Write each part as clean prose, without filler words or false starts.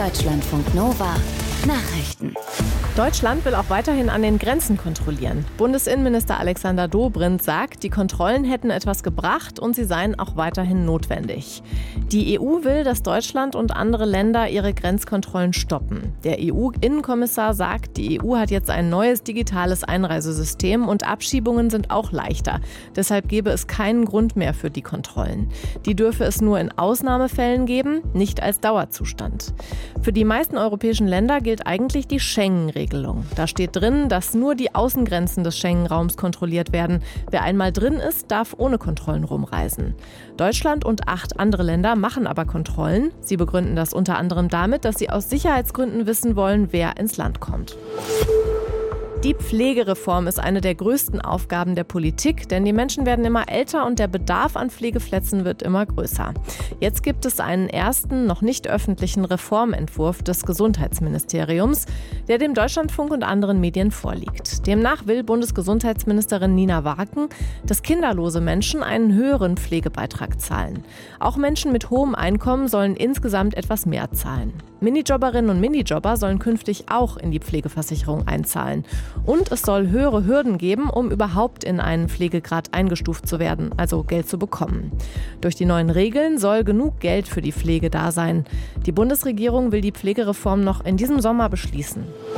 Deutschlandfunk Nova Nachrichten. Deutschland will auch weiterhin an den Grenzen kontrollieren. Bundesinnenminister Alexander Dobrindt sagt, die Kontrollen hätten etwas gebracht und sie seien auch weiterhin notwendig. Die EU will, dass Deutschland und andere Länder ihre Grenzkontrollen stoppen. Der EU-Innenkommissar sagt, die EU hat jetzt ein neues digitales Einreisesystem und Abschiebungen sind auch leichter. Deshalb gebe es keinen Grund mehr für die Kontrollen. Die dürfe es nur in Ausnahmefällen geben, nicht als Dauerzustand. Für die meisten europäischen Länder gilt eigentlich die Schengen-Regelung. Da steht drin, dass nur die Außengrenzen des Schengen-Raums kontrolliert werden. Wer einmal drin ist, darf ohne Kontrollen rumreisen. Deutschland und 8 andere Länder machen aber Kontrollen. Sie begründen das unter anderem damit, dass sie aus Sicherheitsgründen wissen wollen, wer ins Land kommt. Die Pflegereform ist eine der größten Aufgaben der Politik, denn die Menschen werden immer älter und der Bedarf an Pflegeplätzen wird immer größer. Jetzt gibt es einen ersten, noch nicht öffentlichen Reformentwurf des Gesundheitsministeriums, der dem Deutschlandfunk und anderen Medien vorliegt. Demnach will Bundesgesundheitsministerin Nina Warken, dass kinderlose Menschen einen höheren Pflegebeitrag zahlen. Auch Menschen mit hohem Einkommen sollen insgesamt etwas mehr zahlen. Minijobberinnen und Minijobber sollen künftig auch in die Pflegeversicherung einzahlen. Und es soll höhere Hürden geben, um überhaupt in einen Pflegegrad eingestuft zu werden, also Geld zu bekommen. Durch die neuen Regeln soll genug Geld für die Pflege da sein. Die Bundesregierung will die Pflegereform noch in diesem Sommer beschließen.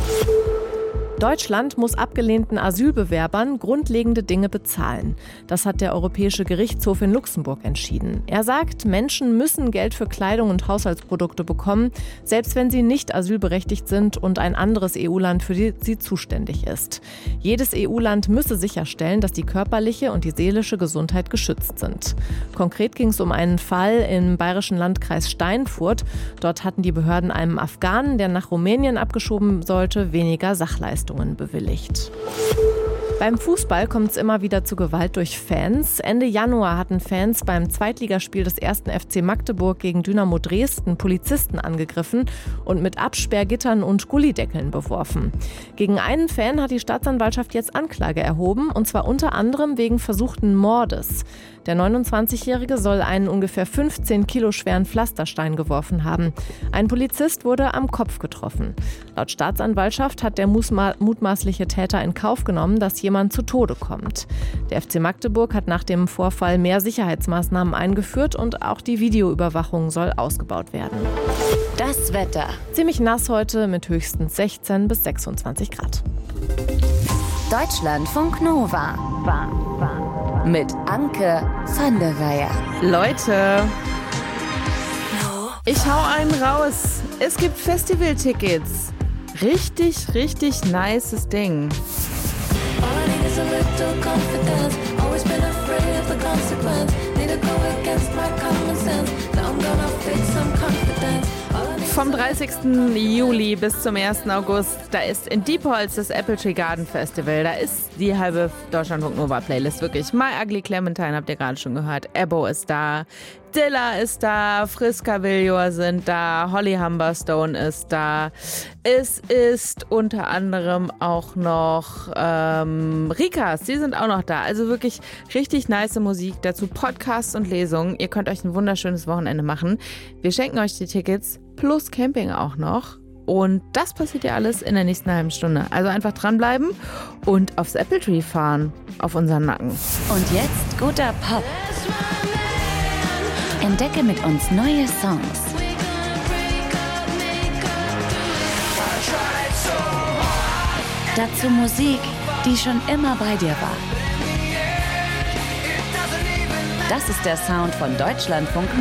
Deutschland muss abgelehnten Asylbewerbern grundlegende Dinge bezahlen. Das hat der Europäische Gerichtshof in Luxemburg entschieden. Er sagt, Menschen müssen Geld für Kleidung und Haushaltsprodukte bekommen, selbst wenn sie nicht asylberechtigt sind und ein anderes EU-Land für sie zuständig ist. Jedes EU-Land müsse sicherstellen, dass die körperliche und die seelische Gesundheit geschützt sind. Konkret ging es um einen Fall im bayerischen Landkreis Steinfurt. Dort hatten die Behörden einem Afghanen, der nach Rumänien abgeschoben sollte, weniger Sachleistungen bewilligt. Beim Fußball kommt es immer wieder zu Gewalt durch Fans. Ende Januar hatten Fans beim Zweitligaspiel des 1. FC Magdeburg gegen Dynamo Dresden Polizisten angegriffen und mit Absperrgittern und Gullideckeln beworfen. Gegen einen Fan hat die Staatsanwaltschaft jetzt Anklage erhoben, und zwar unter anderem wegen versuchten Mordes. Der 29-Jährige soll einen ungefähr 15 Kilo schweren Pflasterstein geworfen haben. Ein Polizist wurde am Kopf getroffen. Laut Staatsanwaltschaft hat der mutmaßliche Täter in Kauf genommen, dass jemand zu Tode kommt. Der FC Magdeburg hat nach dem Vorfall mehr Sicherheitsmaßnahmen eingeführt und auch die Videoüberwachung soll ausgebaut werden. Das Wetter. Ziemlich nass heute mit höchstens 16 bis 26 Grad. Deutschlandfunk Nova. Mit Anke van der Weyer. Leute, ich hau einen raus. Es gibt Festivaltickets. Richtig, richtig nices Ding. Vom 30. Juli bis zum 1. August, da ist in Diepholz das Apple Tree Garden Festival. Da ist die halbe Deutschlandfunk Nova Playlist wirklich. My Ugly Clementine habt ihr gerade schon gehört. Ebbo ist da, Dilla ist da, Friska Villior sind da, Holly Humberstone ist da. Es ist unter anderem auch noch Rikas, die sind auch noch da. Also wirklich richtig nice Musik, dazu Podcasts und Lesungen. Ihr könnt euch ein wunderschönes Wochenende machen. Wir schenken euch die Tickets plus Camping auch noch. Und das passiert ja alles in der nächsten halben Stunde. Also einfach dranbleiben und aufs Apple Tree fahren, auf unseren Nacken. Und jetzt guter Pop. Entdecke mit uns neue Songs. Dazu Musik, die schon immer bei dir war. Das ist der Sound von Deutschlandfunk